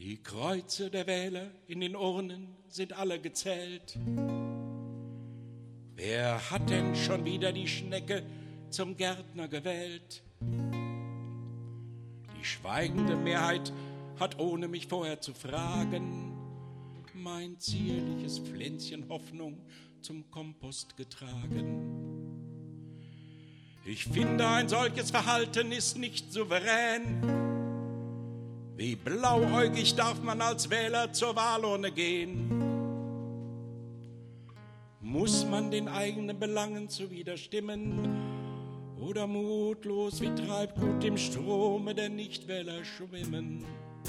Die Kreuze der Wähler in den Urnen sind alle gezählt. Wer hat denn schon wieder die Schnecke zum Gärtner gewählt? Die schweigende Mehrheit hat, ohne mich vorher zu fragen, mein zierliches Pflänzchen Hoffnung zum Kompost getragen. Ich finde, ein solches Verhalten ist nicht souverän. Wie blauäugig darf man als Wähler zur Wahlurne gehen? Muss man den eigenen Belangen zuwider stimmen oder mutlos wie Treibgut im Strome der Nichtwähler schwimmen?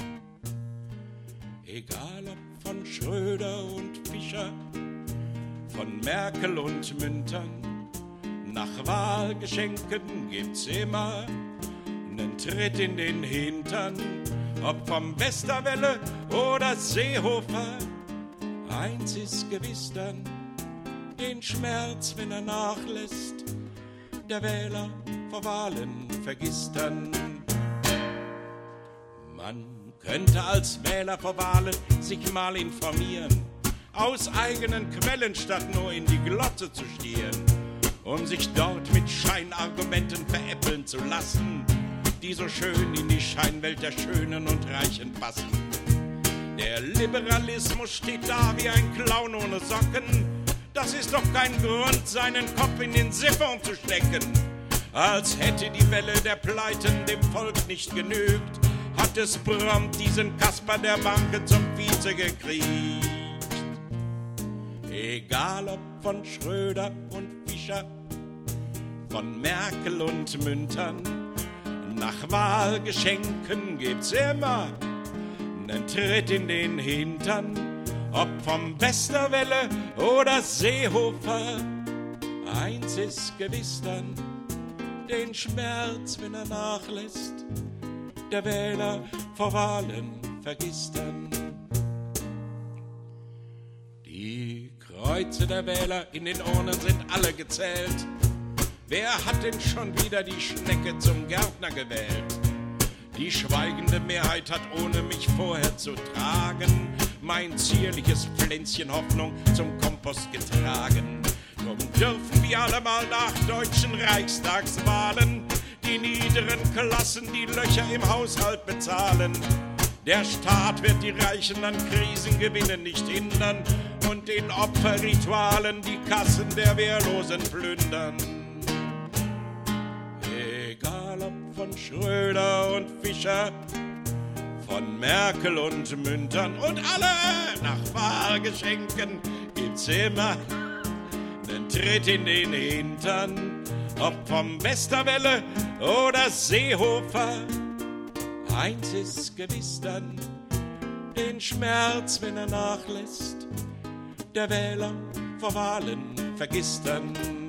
Egal ob von Schröder und Fischer, von Merkel und Müntern, nach Wahlgeschenken gibt's immer einen Tritt in den Hintern. Ob vom Westerwelle oder Seehofer, eins ist gewiss dann, den Schmerz, wenn er nachlässt, der Wähler vor Wahlen vergisst dann. Man könnte als Wähler vor Wahlen sich mal informieren, aus eigenen Quellen statt nur in die Glotze zu stieren, um sich dort mit Scheinargumenten veräppeln zu lassen, die so schön in die Scheinwelt der Schönen und Reichen passen. Der Liberalismus steht da wie ein Clown ohne Socken. Das ist doch kein Grund, seinen Kopf in den Siphon zu stecken. Als hätte die Welle der Pleiten dem Volk nicht genügt, hat es prompt diesen Kasper der Banken zum Vize gekriegt. Egal ob von Schröder und Fischer, von Merkel und Müntern, nach Wahlgeschenken gibt's immer einen Tritt in den Hintern. Ob vom Westerwelle oder Seehofer, eins ist gewiss dann, den Schmerz, wenn er nachlässt, der Wähler vor Wahlen vergisst dann. Die Kreuze der Wähler in den Urnen sind alle gezählt. Wer hat denn schon wieder die Schnecke zum Gärtner gewählt? Die schweigende Mehrheit hat, ohne mich vorher zu tragen, mein zierliches Pflänzchen Hoffnung zum Kompost getragen. Drum dürfen wir alle mal nach deutschen Reichstagswahlen die niederen Klassen die Löcher im Haushalt bezahlen. Der Staat wird die Reichen an Krisengewinnen nicht hindern und den Opferritualen die Kassen der Wehrlosen plündern. Egal ob von Schröder und Fischer, von Merkel und Müntern und alle nach Wahlgeschenken gibt's immer einen Tritt in den Hintern. Ob vom Westerwelle oder Seehofer, eins ist gewiss dann, den Schmerz, wenn er nachlässt, der Wähler vor Wahlen vergisst dann.